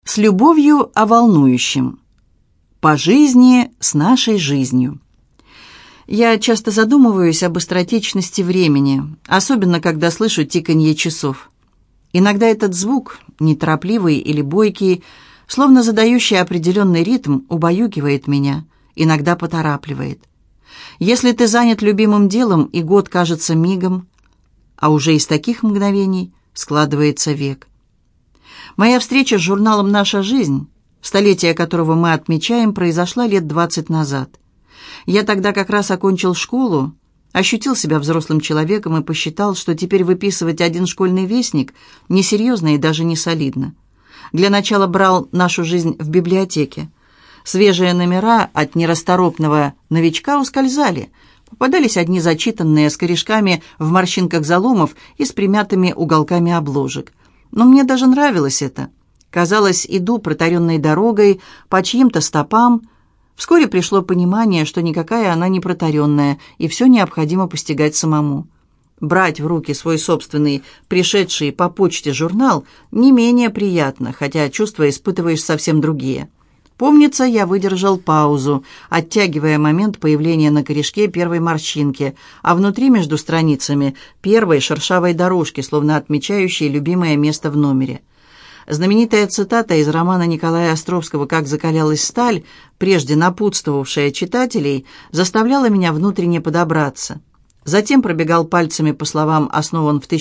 С любовью о волнующем. По жизни с нашей жизнью. Я часто задумываюсь об быстротечности времени, особенно когда слышу тиканье часов. Иногда этот звук, неторопливый или бойкий, словно задающий определенный ритм, убаюкивает меня, иногда поторапливает. Если ты занят любимым делом, и год кажется мигом, а уже из таких мгновений складывается век. Моя встреча с журналом «Наша жизнь», столетие которого мы отмечаем, произошла лет 20 назад. Я тогда как раз окончил школу, ощутил себя взрослым человеком и посчитал, что теперь выписывать один школьный вестник несерьезно и даже не солидно. Для начала брал «Нашу жизнь» в библиотеке. Свежие номера от нерасторопного новичка ускользали. Попадались одни зачитанные с корешками в морщинках заломов и с примятыми уголками обложек. Но мне даже нравилось это. Казалось, иду протаренной дорогой, по чьим-то стопам. Вскоре пришло понимание, что никакая она не протаренная, и все необходимо постигать самому. Брать в руки свой собственный, пришедший по почте журнал, не менее приятно, хотя чувства испытываешь совсем другие. Помнится, я выдержал паузу, оттягивая момент появления на корешке первой морщинки, а внутри между страницами первой шершавой дорожки, словно отмечающей любимое место в номере. Знаменитая цитата из романа Николая Островского «Как закалялась сталь», прежде напутствовавшая читателей, заставляла меня внутренне подобраться. Затем пробегал пальцами по словам «основан в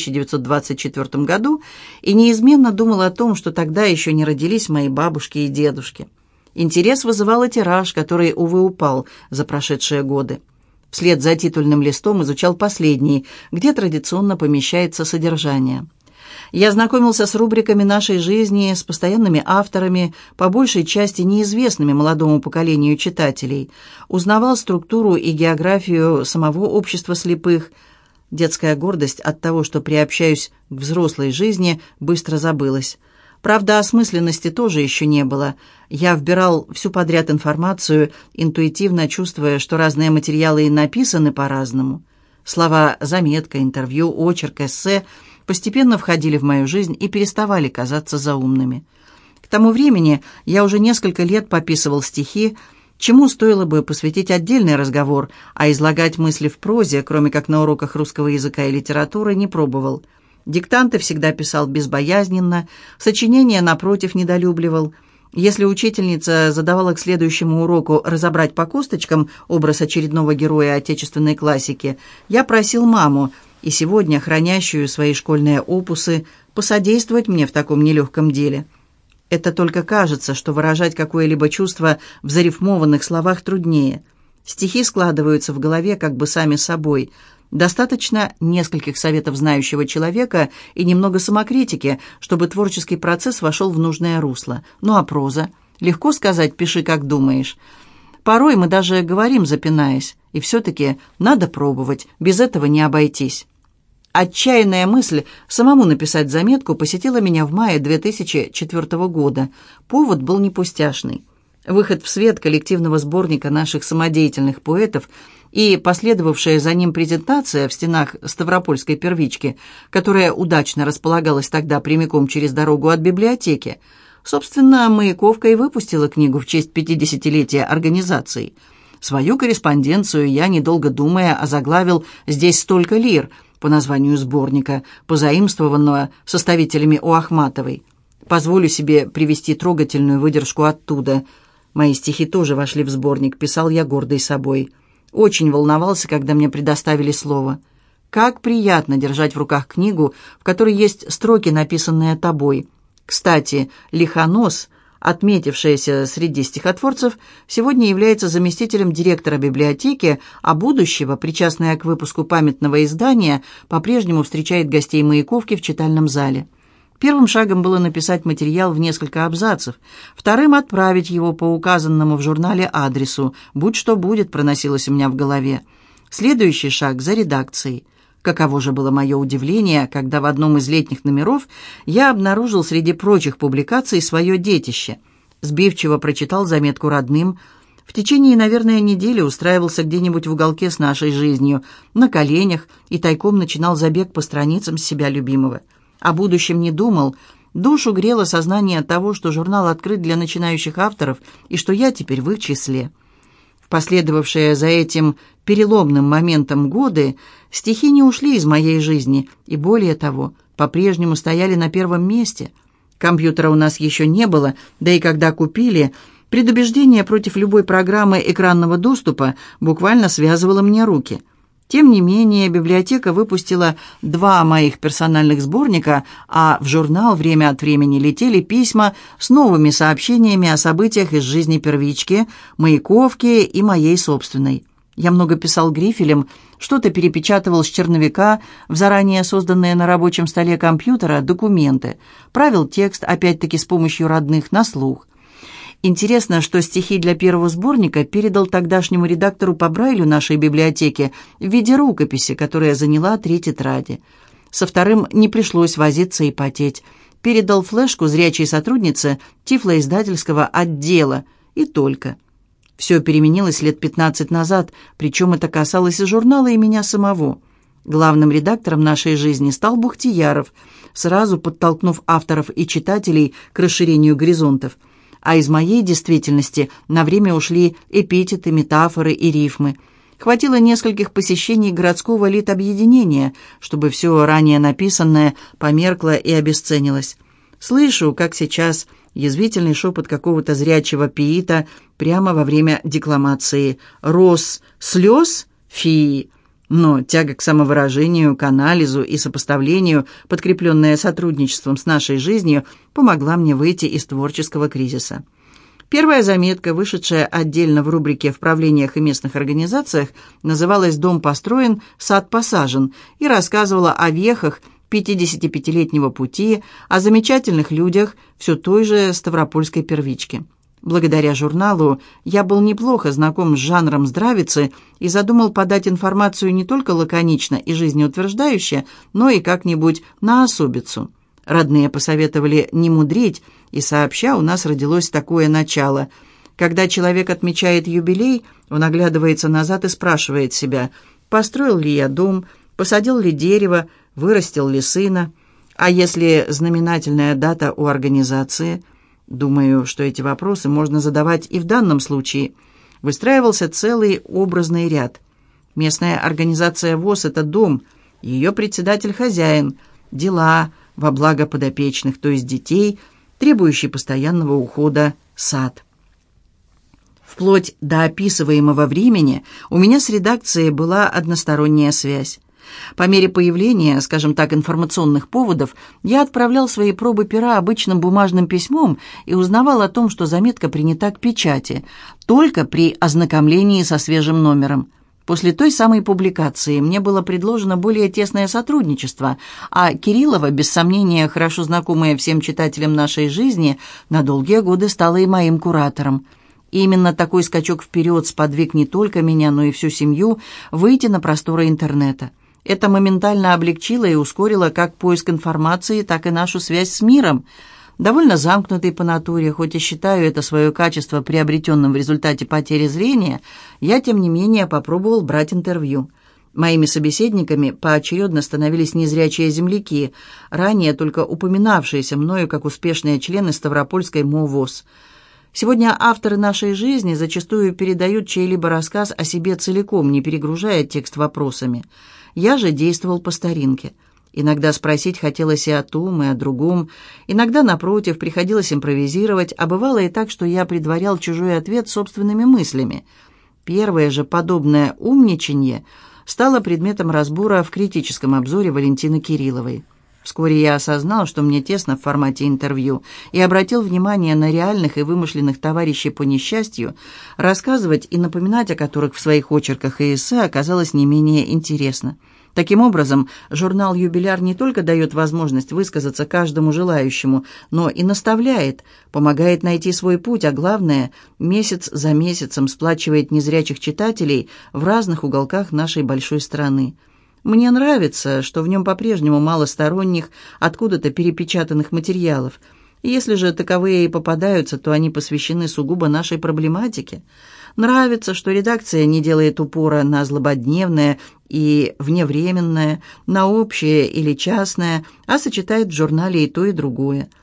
1924 году» и неизменно думал о том, что тогда еще не родились мои бабушки и дедушки. Интерес вызывал и тираж, который, увы, упал за прошедшие годы. Вслед за титульным листом изучал последний, где традиционно помещается содержание. Я знакомился с рубриками нашей жизни, с постоянными авторами, по большей части неизвестными молодому поколению читателей. Узнавал структуру и географию самого общества слепых. Детская гордость от того, что приобщаюсь к взрослой жизни, быстро забылась. Правда, осмысленности тоже еще не было. Я вбирал всю подряд информацию, интуитивно чувствуя, что разные материалы и написаны по-разному. Слова «заметка», «интервью», «очерк», «эссе» постепенно входили в мою жизнь и переставали казаться заумными. К тому времени я уже несколько лет пописывал стихи, чему стоило бы посвятить отдельный разговор, а излагать мысли в прозе, кроме как на уроках русского языка и литературы, не пробовал. Диктанты всегда писал безбоязненно, сочинения, напротив, недолюбливал. Если учительница задавала к следующему уроку разобрать по косточкам образ очередного героя отечественной классики, я просил маму, и сегодня хранящую свои школьные опусы, посодействовать мне в таком нелегком деле. Это только кажется, что выражать какое-либо чувство в зарифмованных словах труднее. Стихи складываются в голове как бы сами собой. Достаточно нескольких советов знающего человека и немного самокритики, чтобы творческий процесс вошел в нужное русло. Ну а проза? Легко сказать «пиши, как думаешь». Порой мы даже говорим, запинаясь, и все-таки надо пробовать, без этого не обойтись. Отчаянная мысль самому написать заметку посетила меня в мае 2004 года. Повод был не пустяшный. Выход в свет коллективного сборника наших самодеятельных поэтов и последовавшая за ним презентация в стенах Ставропольской первички, которая удачно располагалась тогда прямиком через дорогу от библиотеки. Собственно, Маяковка и выпустила книгу в честь 50-летия организации. Свою корреспонденцию я, недолго думая, озаглавил «Здесь столько лир» по названию сборника, позаимствованного составителями у Ахматовой. Позволю себе привести трогательную выдержку оттуда. Мои стихи тоже вошли в сборник, писал я гордый собой. Очень волновался, когда мне предоставили слово. Как приятно держать в руках книгу, в которой есть строки, написанные тобой. Кстати, Лихонос, отметившаяся среди стихотворцев, сегодня является заместителем директора библиотеки, а будущего, причастная к выпуску памятного издания, по-прежнему встречает гостей Маяковки в читальном зале. Первым шагом было написать материал в несколько абзацев, вторым — отправить его по указанному в журнале адресу. «Будь что будет», проносилось у меня в голове. Следующий шаг — за редакцией. Каково же было мое удивление, когда в одном из летних номеров я обнаружил среди прочих публикаций свое детище. Сбивчиво прочитал заметку родным. В течение, наверное, недели устраивался где-нибудь в уголке с нашей жизнью, на коленях, и тайком начинал забег по страницам себя любимого. О будущем не думал, Душу грело сознание того, что журнал открыт для начинающих авторов и что я теперь в их числе. В последовавшие за этим переломным моментом годы стихи не ушли из моей жизни и, более того, по-прежнему стояли на первом месте. Компьютера у нас еще не было, да и когда купили, предубеждение против любой программы экранного доступа буквально связывало мне руки. Тем не менее, библиотека выпустила 2 моих персональных сборника, а в журнал время от времени летели письма с новыми сообщениями о событиях из жизни первички, Маяковки и моей собственной. Я много писал грифелем, что-то перепечатывал с черновика в заранее созданные на рабочем столе компьютера документы, правил текст, опять-таки с помощью родных, на слух. Интересно, что стихи для первого сборника передал тогдашнему редактору по Брайлю нашей библиотеки в виде рукописи, которая заняла 3 тетради. Со вторым не пришлось возиться и потеть. Передал флешку зрячей сотруднице тифлоиздательского отдела. И только. Все переменилось лет 15 назад, причем это касалось и журнала, и меня самого. Главным редактором нашей жизни стал Бухтияров, сразу подтолкнув авторов и читателей к расширению горизонтов. А из моей действительности на время ушли эпитеты, метафоры и рифмы. Хватило нескольких посещений городского литобъединения, чтобы все ранее написанное померкло и обесценилось. Слышу, как сейчас, язвительный шепот какого-то зрячего пиита прямо во время декламации. «Рос слез? Фи!» Но тяга к самовыражению, к анализу и сопоставлению, подкрепленная сотрудничеством с нашей жизнью, помогла мне выйти из творческого кризиса. Первая заметка, вышедшая отдельно в рубрике «В правлениях и местных организациях», называлась «Дом построен, сад посажен» и рассказывала о вехах 55-летнего пути, о замечательных людях все той же ставропольской первички. Благодаря журналу я был неплохо знаком с жанром здравицы и задумал подать информацию не только лаконично и жизнеутверждающе, но и как-нибудь на особицу. Родные посоветовали не мудрить, и сообща у нас родилось такое начало. Когда человек отмечает юбилей, он оглядывается назад и спрашивает себя, построил ли я дом, посадил ли дерево, вырастил ли сына. А если знаменательная дата у организации – думаю, что эти вопросы можно задавать и в данном случае. Выстраивался целый образный ряд. Местная организация ВОС – это дом, ее председатель – хозяин, дела во благо подопечных, то есть детей, требующий постоянного ухода, сад. Вплоть до описываемого времени у меня с редакцией была односторонняя связь. По мере появления, скажем так, информационных поводов, я отправлял свои пробы пера обычным бумажным письмом и узнавал о том, что заметка принята к печати, только при ознакомлении со свежим номером. После той самой публикации мне было предложено более тесное сотрудничество, а Кириллова, без сомнения, хорошо знакомая всем читателям нашей жизни, на долгие годы стала и моим куратором. И именно такой скачок вперед сподвиг не только меня, но и всю семью выйти на просторы интернета. Это моментально облегчило и ускорило как поиск информации, так и нашу связь с миром. Довольно замкнутый по натуре, хоть и считаю это свое качество приобретенным в результате потери зрения, я, тем не менее, попробовал брать интервью. Моими собеседниками поочередно становились незрячие земляки, ранее только упоминавшиеся мною как успешные члены Ставропольской МОВОС. Сегодня авторы нашей жизни зачастую передают чей-либо рассказ о себе целиком, не перегружая текст вопросами. Я же действовал по старинке. Иногда спросить хотелось и о том, и о другом. Иногда, напротив, приходилось импровизировать, а бывало и так, что я предварял чужой ответ собственными мыслями. Первое же подобное умничанье стало предметом разбора в критическом обзоре Валентины Кирилловой. Вскоре я осознал, что мне тесно в формате интервью, и обратил внимание на реальных и вымышленных товарищей по несчастью, рассказывать и напоминать о которых в своих очерках и эссе оказалось не менее интересно. Таким образом, журнал «Юбиляр» не только дает возможность высказаться каждому желающему, но и наставляет, помогает найти свой путь, а главное, месяц за месяцем сплачивает незрячих читателей в разных уголках нашей большой страны. Мне нравится, что в нем по-прежнему мало сторонних, откуда-то перепечатанных материалов. И если же таковые и попадаются, то они посвящены сугубо нашей проблематике. Нравится, что редакция не делает упора на злободневное и вневременное, на общее или частное, а сочетает в журнале и то, и другое.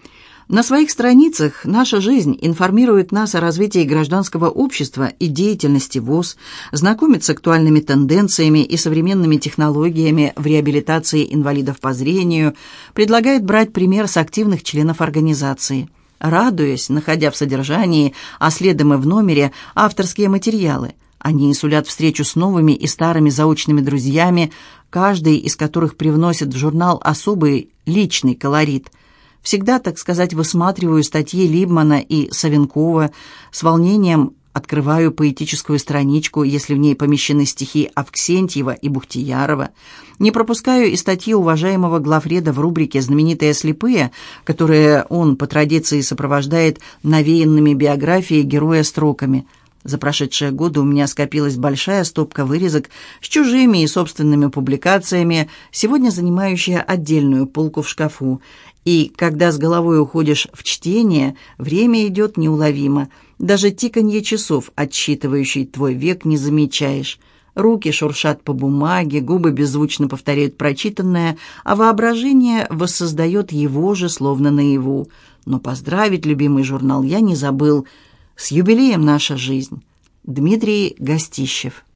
На своих страницах «Наша жизнь» информирует нас о развитии гражданского общества и деятельности ВОС, знакомит с актуальными тенденциями и современными технологиями в реабилитации инвалидов по зрению, предлагает брать пример с активных членов организации. Радуясь, находя в содержании, а следом и в номере, авторские материалы. Они сулят встречу с новыми и старыми заочными друзьями, каждый из которых привносит в журнал особый личный колорит. Всегда, так сказать, высматриваю статьи Либмана и Савенкова, с волнением открываю поэтическую страничку, если в ней помещены стихи Авксентьева и Бухтиярова. Не пропускаю и статьи уважаемого главреда в рубрике «Знаменитые слепые», которые он по традиции сопровождает навеянными биографией героя строками. За прошедшие годы у меня скопилась большая стопка вырезок с чужими и собственными публикациями, сегодня занимающая отдельную полку в шкафу. И когда с головой уходишь в чтение, время идет неуловимо. Даже тиканье часов, отсчитывающий твой век, не замечаешь. Руки шуршат по бумаге, губы беззвучно повторяют прочитанное, а воображение воссоздает его же, словно наяву. Но поздравить любимый журнал я не забыл. С юбилеем «Наша жизнь». Дмитрий Гостищев.